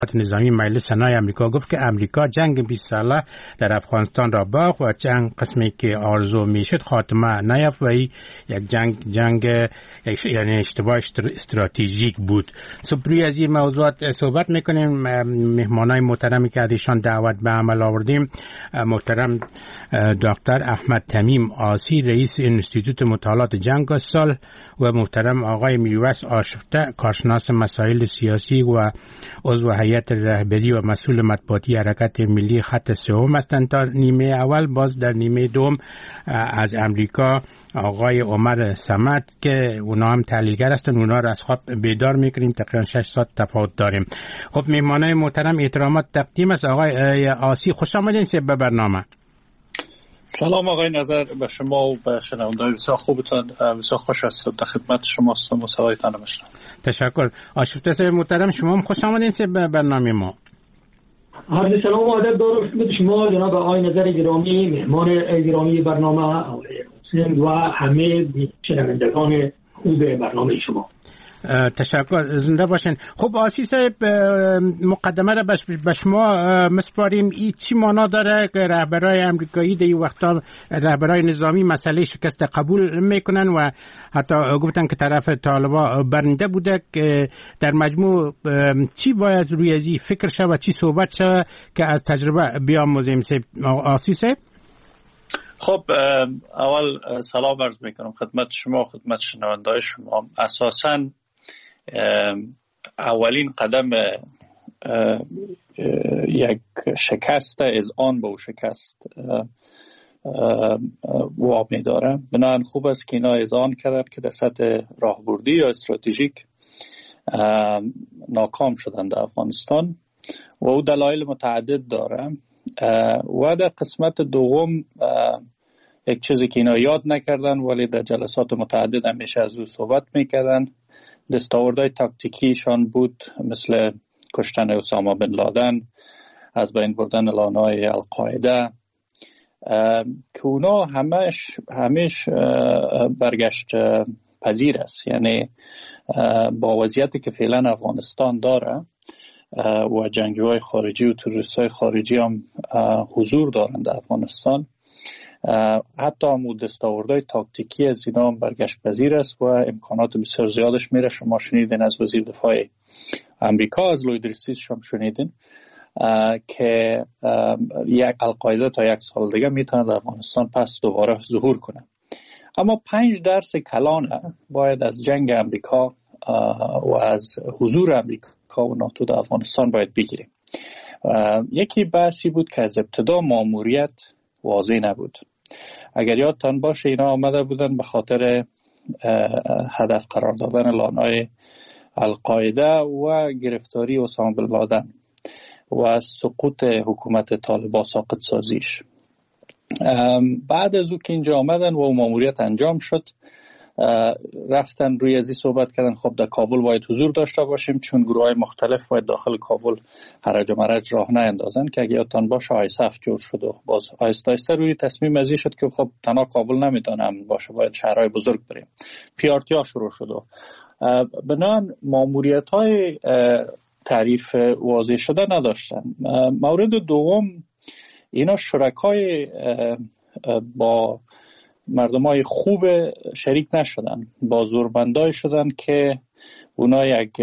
نظامی مجلس سنای امریکا گفت که امریکا جنگ 20 ساله در افغانستان را باخت و چند قسمی که آرزو میشد خاتمه نیافت و یک جنگ یعنی اشتباه استراتژیک بود. روی از این موضوعات صحبت میکنیم. مهمانای محترمی که از ایشان دعوت به عمل آوردیم، محترم دکتر احمد تمیم آسی رئیس انستیتوت مطالعات جنگ و صلح و محترم آقای میرویس آشفته کارشناس مسائل سیاسی و عضو هیئت رهبری و مسئول مطبوعاتی حرکت ملی خط سوم هستند. تا نیمه اول باز در نیمه دوم از امریکا آقای عمر صمد که اونا هم تحلیلگر هستند، اونا را از خواب بیدار میکنیم. تقریبا 6 ساعت تفاوت داریم. خب مهمانای محترم احترامات تقدیم است. آقای آسی خوش آمدین به برنامه. سلام آقای نظر به شما و به شنوندگان بسیار خوبتان. بسیار خوش هستم در خدمت شما هستم و صدایتان میشنوم. تشکر. آشفته صاحب محترم شما هم خوش آمدین به برنامه ما. عرض سلام و ادب دارم خدمت شما جناب آقای نظر گرامی، مهمان گرامی برنامه و همه شنوندگان خوب برنامه شما. تشکر، زنده باشین. خب آسی صاحب مقدمه را به شما مسپاریم. این چی معنا داره که رهبرای امریکایی در این وقتا رهبرای نظامی مسئله شکست قبول میکنن و حتی گفتن که طرف طالبان برنده بوده، که در مجموع چی باید روی ازی فکر شد و چی صحبت شد که از تجربه بیاموزیم؟ آسی صاحب خب اول سلام عرض میکنم خدمت شما، خدمت شنونده‌های شما. اساساً اولین قدم یک شکست از آن به شکست وامی داره. بنابراین خوب است که اینا از آن کردن که در سطح راهبردی یا استراتژیک ناکام شدن در افغانستان و او دلایل متعدد داره. و در قسمت دوم یک چیزی که اینا یاد نکردن ولی در جلسات متعدد همیشه از او صحبت میکردن، دستاوردهای تاکتیکیشان بود، مثل کشتن اسامه بن لادن، از بین بردن لانه‌های القاعده، که اونا همش برگشت پذیر است. یعنی با وضعیتی که فعلا افغانستان داره و جنگجوهای خارجی و تروریست‌های خارجی هم حضور دارند در افغانستان، حتی هم دستاوردهای تاکتیکی از اینا هم برگشت پذیر است و امکانات بسیار زیادش میره. شما شنیدین از وزیر دفاع امریکا، از لوید ریسیس شما شنیدین که یک القاعده تا 1 سال دیگه میتونه در افغانستان پس دوباره ظهور کنه. اما 5 درس کلانه باید از جنگ امریکا و از حضور امریکا و ناتو در افغانستان باید بگیریم. یکی بحثی بود که از ابتدا ماموریت واضح نبود. اگر یادتان باشه اینا آمده بودن به خاطر هدف قرار دادن لانه‌های القاعده و گرفتاری اسامه بن لادن و سقوط حکومت طالبان، ساقط سازیش. بعد از او که اینجا آمدن و ماموریت انجام شد، رفتن روی ازی صحبت کردن خب در کابل باید حضور داشته باشیم چون گروه‌های مختلف باید داخل کابل هرج و مرج راه نیندازن، که اگه یادتان باشه آیسف جور شد و باز آیسته آیسته روی تصمیم ازی شد که خب تنها کابل نمیتونه امن باشه، باید شهرهای بزرگ بریم. پیارتیا شروع شد و بنان ماموریت‌های تعریف واضح شده نداشتن. مورد دوم، اینا شرکای با مردمای خوب شریک نشدن، با زوربندای شدن که اونا یک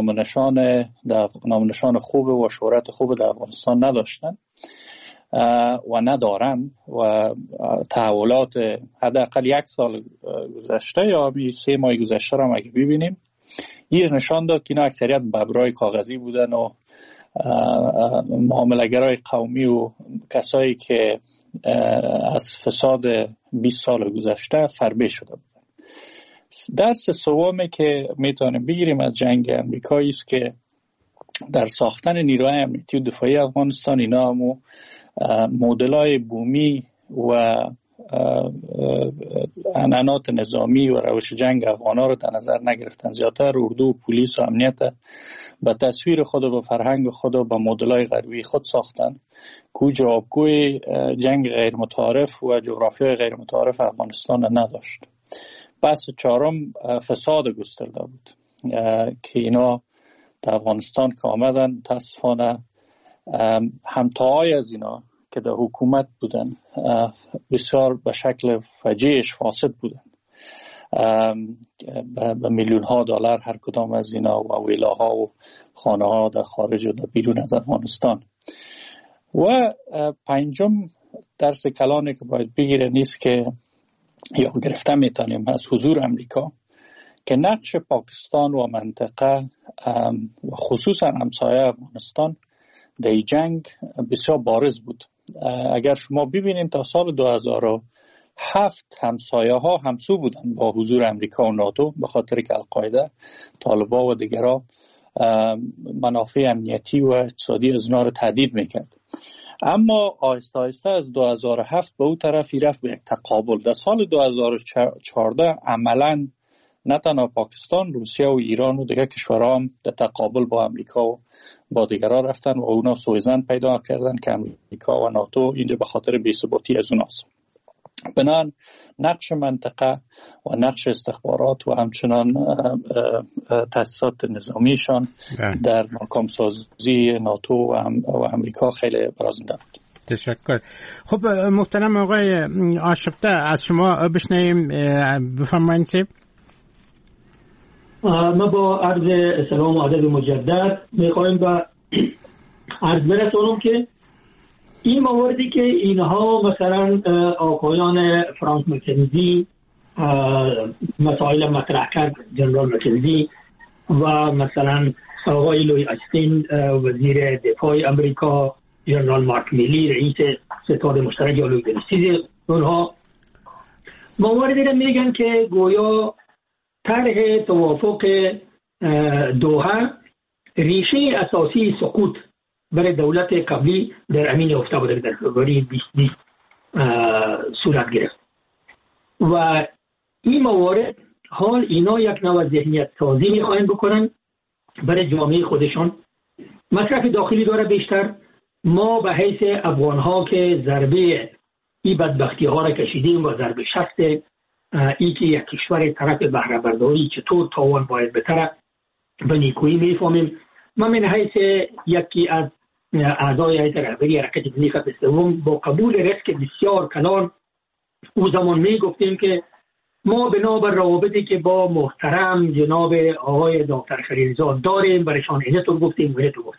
نامنشان خوب و شهرت خوب در افغانستان نداشتن و ندارن و تحولات حداقل 1 سال گذشته یا 3 ماه گذشته را اگه ببینیم، این نشان داد که اینا اکثریت ببرای کاغذی بودن و معامله‌گرای قومی و کسایی که از فساد 20 سال گذشته فربه شده بودن. درس سومی که میتونیم بگیریم از جنگ امریکایی است که در ساختن نیروهای امنیتی و دفاعی افغانستان اینا همو مدل‌های بومی و عنعنات نظامی و روش جنگ افغانا رو در نظر نگرفتن. زیادتر اردو و پلیس و امنیت به تصویر خود و به فرهنگ خود و به مدل‌های غربی خود ساختن که جوابگوی جنگ غیر متعارف و جغرافیای غیر متعارف افغانستان نداشت. بحث چهارم فساد گسترده بود که اینا در افغانستان که آمدن متاسفانه همتاهای از اینا که در حکومت بودن بسیار به شکل فجیعش فاسد بودن، به میلیون ها دلار هر کدام از اینا و ویلاها و خانه ها در خارج و در بیرون از افغانستان. و پنجم درس کلانی که باید بگیره نیست که یا گرفته میتونیم از حضور امریکا که نقش پاکستان و منطقه و خصوصا همسایه افغانستان در این جنگ بسیار بارز بود. اگر شما ببینید تا سال 2007 همسایه ها همسو بودن با حضور امریکا و ناتو، به خاطر که القاعده، طالبان و دیگرها منافع امنیتی و اقتصادی از اونا رو تهدید میکرد. اما آهسته آهسته از 2007 به اون طرفی رفت به یک تقابل. در سال 2014 عملاً نه تنها پاکستان، روسیه و ایران و دیگر کشورها هم در تقابل با امریکا و با دیگرها رفتن و اونا سوءظن پیدا کردن که امریکا و ناتو اینجا به خاطر بی‌ثباتی از اوناست. بنابراین نقش منطقه و نقش استخبارات و همچنان تأسیسات نظامیشان در ناکامسازی ناتو و امریکا خیلی برازنده بود. تشکر. خب محترم آقای آشفته، از شما بشنویم، بفرمایید. ما با عرض سلام و ادب مجدد میخوایم به عرض برسونم که این مواردی که اینها مثلا آقایان فرانک مکنزی مسائل مطرح کرد، جنرال مکنزی و مثلا آقای لوی آستین وزیر دفاع امریکا، جنرال مارک میلی رئیس ستاد مشترک یا لوی دنستیز، اونها مواردی را میگن که گویا طرح توافق دوحه ریشه اساسی سقوط برای دولت قبلی در امین افته بوده، در فبروری 2020 صورت گرفت و این موارد حال اینا یک نوع ذهنیت سازی میخواهند بکنن برای جامعه خودشان. مصرف داخلی داره بیشتر. ما به حیث افغان ها که ضربه این بدبختی ها را کشیدیم و ضربه شست ای که یک کشور طرف بهره برداری چطور تاوان باید بتره به نیکویی میفهمیم. ما من حیث یکی از اعضای هیئت رهبری حرکت ملی خط سوم با قبول ریسک بسیار کلان او زمان می گفتیم که ما بنابر روابطی که با محترم جناب آقای دکتر خلیلزاد داریم برایشان اینطور گفتیم.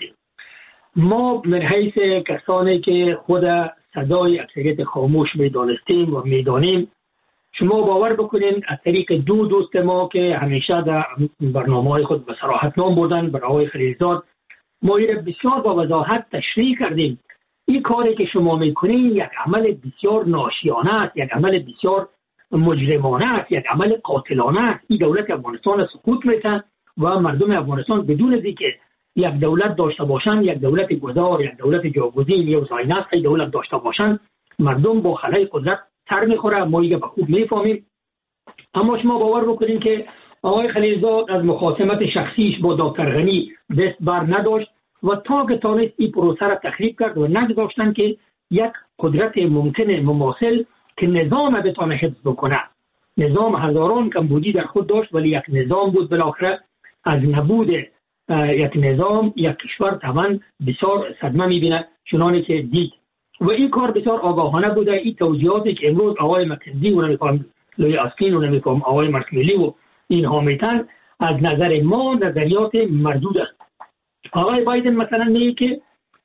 ما من حیث کسانی که خود صدای اکثریت خاموش میدانستیم و میدانیم، شما باور بکنین از طریق دو دوست ما که همیشه در برنامه‌های خود به صراحت نام بردن، برای آقای خلیلزاد، ما این بسیار با وضاحت تشریح کردیم. این کاری که شما میکنین یک عمل بسیار ناشیانه است، یک عمل بسیار مجرمانه است، یک عمل قاتلانه است. این دولت افغانستان سقوط می‌کند و مردم افغانستان بدون از اینکه یک دولت داشته باشند، یک دولت گذار، یک دولت جاگزین یا زاینست دولت داشته باشند، مردم با خلای قدرت سر میخوره. ما اینو به خوب میفهمیم. اما شما باور بکنین که آقای خلیلزاد از مخاصمت شخصیش با دکتر غنی دست بر نداشت و تا که تانست این پروسه را تخریب کرد و نگذاشتن که یک قدرت ممکن مماثل که نظام بتونه حفظ بکنه. نظام هزاران کمبودی در خود داشت ولی یک نظام بود. بالاخره از نبود یک نظام یک کشور طبعا بسیار صدمه میبینه، چنانه که دید. و این کار بسیار آگاهانه بوده. این توجیهاتی که امروز آقای مکنزی و نمی‌فهم لوی آستین و نمی‌فهم آقای مارک میلی و اینها میتن، از نظر ما نظریات مردود است. آقای بایدن مثلا میگه که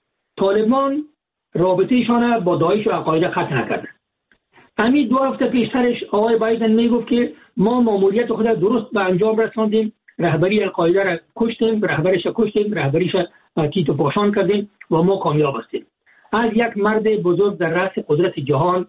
طالبان رابطه‌شان با داعش و القاعده قطع نکردن. همین 2 هفته پیشترش آقای بایدن میگفت که ما ماموریت خود درست به انجام رساندیم، رهبری القاعده را کشتیم، رهبرش کشتیم، رهبریش تیت و پاشان کردیم و ما کامیاب هستیم. از یک مرد بزرگ در رأس قدرت جهان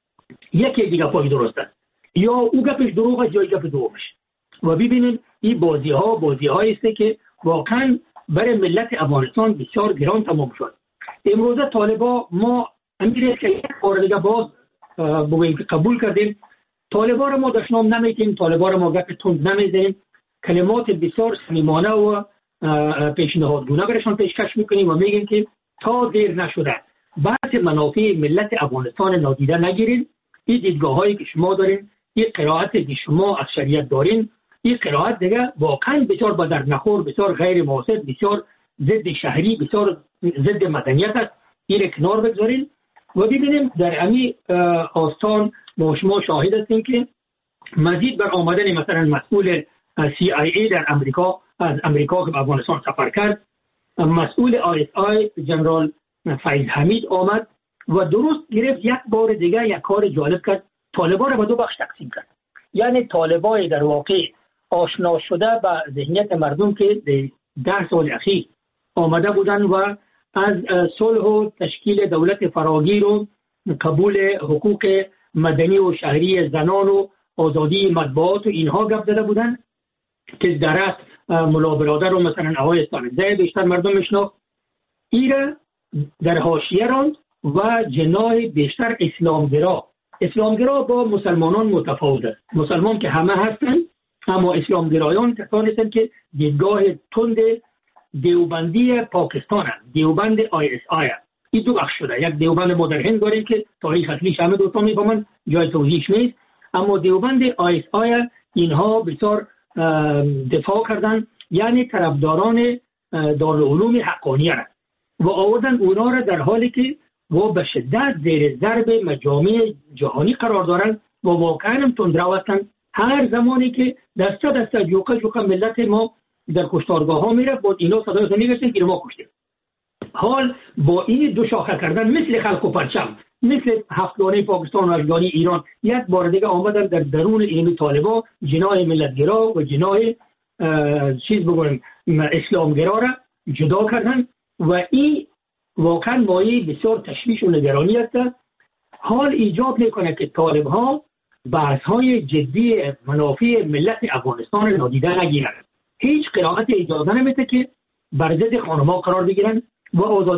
یکی دیگه پای درست است، یا او گپش دروغ است یا گپ دومش. و ببینید این بازی‌هایی است که واقعا برای ملت افغانستان بسیار گران تمام شد. امروز طالبان ما امیر که یک بار دیگه باز بگوییم که قبول کردیم، طالبان را ما دشنام نمیتیم، طالبان را ما گپ تند نمیزنیم، کلمات بسیار صمیمانه و پیشنهادگونه برایشان پیشکش میکنیم و میگیم که تا دیر نشده بحث منافع ملت افغانستان نادیده نگیرین. این دیدگاه هایی که شما دارین، این قرائتی که شما از شریعت دارین این قرائت دیگه واقعا بسیار به درد نخور، بسیار غیر مناسب، بسیار ضد شهری، بسیار ضد مدنیت است. این کنار بگذاریم و ببینیم در امی آستان ما شما شاهد هستیم که مزید بر آمدن مثلا مسئول CIA در امریکا از امریکا که به افغانستان سفر کرد، مسئول ISI جنرال فیض حمید آمد و درست گرفت یک بار دیگه یک کار جالب کرد، طالبان را به دو بخش تقسیم کرد. یعنی طالبان در واقع آشنا شده به ذهنیت مردم که 10 سال اخیر آمده بودن و از صلح و تشکیل دولت فراگیر و قبول حقوق مدنی و شهری زنان و آزادی مطبوعات و اینها گپ زده بودن که در ملا برادر و مثلا آقای استانزه بیشتر مردم میشناخت. این در حاشیه راند و جناح بیشتر اسلامگرا با مسلمانان متفاوت است. مسلمان که همه هستند، اما اسلامگرایان کسانی هستند که دیدگاه تند دیوبندی پاکستان هست، دیوبند ISI هست. این دو بخش شده. یک دیوبند ما در هند داریم که تاریخ اصلیش همه دوستان میفهمند، جای توضیحش نیست، اما دیوبند ISI اینها بسیار دفاع کردن، یعنی طرفداران دارالعلوم حقانیه هست و آوردن اونا را در حالی که و به شدت زیر ضرب مجامع جهانی قرار دارند و واقعا هم تندرو هستند. هر زمانی که دسته جوقه ملت ما در کشتارگاه ها میره با اینا صدایشون میگشتن که ما کشتیم. حال با این دو شاخه کردن مثل خلق و پرچم، مثل هفتگانه پاکستان و هشتگانه ایران، یک بار دیگه آمدن در درون این طالبا جناح ملتگرا و جناح اسلامگرا را جدا کردن و این واقعا مایه بسیار تشویش و نگرانی است. حال ایجاب میکنه که طالب ها بحث های جدی منافع ملت افغانستان نادیده نگیرند. هیچ قرائت اجازه نمیده که بر ضد خانم‌ها قرار بگیرن و آزادی